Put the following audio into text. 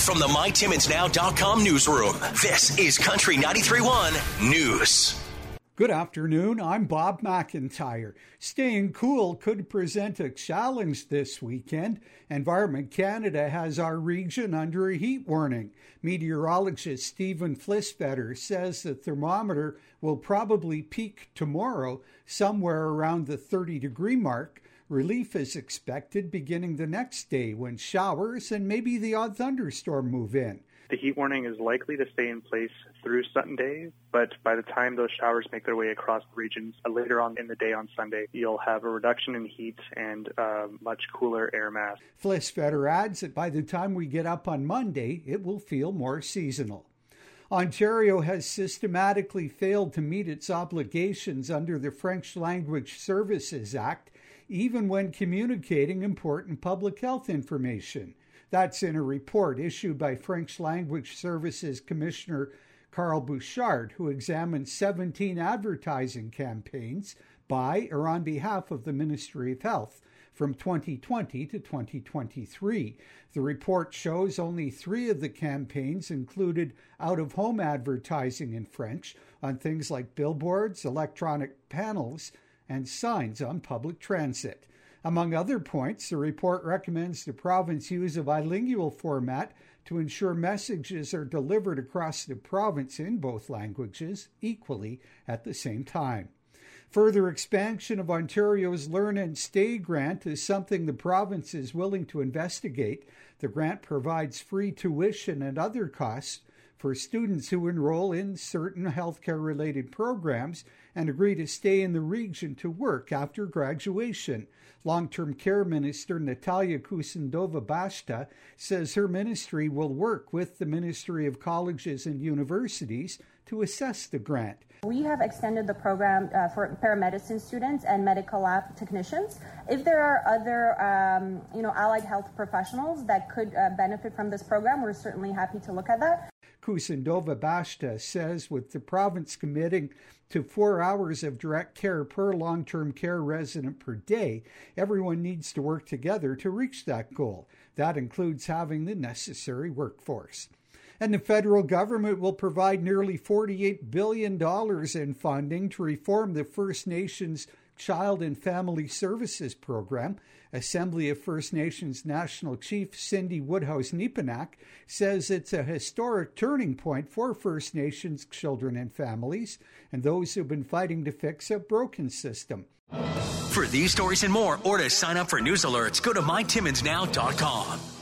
from the MyTimmonsNow.com newsroom, this is Country 93.1 News. Good afternoon, I'm Bob McIntyre. Staying cool could present a challenge this weekend. Environment Canada has our region under a heat warning. Meteorologist Stephen Flisbetter says the thermometer will probably peak tomorrow somewhere around the 30-degree mark. Relief is expected beginning the next day when showers and maybe the odd thunderstorm move in. The heat warning is likely to stay in place through Sunday, but by the time those showers make their way across the regions later on in the day on Sunday, you'll have a reduction in heat and much cooler air mass. Flisbetter adds that by the time we get up on Monday, it will feel more seasonal. Ontario has systematically failed to meet its obligations under the French Language Services Act, even when communicating important public health information. That's in a report issued by French Language Services Commissioner Carl Bouchard, who examined 17 advertising campaigns by or on behalf of the Ministry of Health from 2020 to 2023. The report shows only 3 of the campaigns included out-of-home advertising in French on things like billboards, electronic panels, and signs on public transit. Among other points, the report recommends the province use a bilingual format to ensure messages are delivered across the province in both languages equally at the same time. Further expansion of Ontario's Learn and Stay grant is something the province is willing to investigate. The grant provides free tuition and other costs for students who enroll in certain healthcare-related programs and agree to stay in the region to work after graduation. Long-term care minister Natalia Kusendova-Bashta says her ministry will work with the Ministry of Colleges and Universities to assess the grant. We have extended the program for paramedicine students and medical lab technicians. If there are other, allied health professionals that could benefit from this program, we're certainly happy to look at that. Kusendova-Bashta says with the province committing to 4 hours of direct care per long-term care resident per day, everyone needs to work together to reach that goal. That includes having the necessary workforce. And the federal government will provide nearly $48 billion in funding to reform the First Nations Child and Family Services Program. Assembly of First Nations National Chief Cindy Woodhouse-Nepanak says it's a historic turning point for First Nations children and families and those who've been fighting to fix a broken system. For these stories and more, or to sign up for news alerts, go to MyTimmonsNow.com.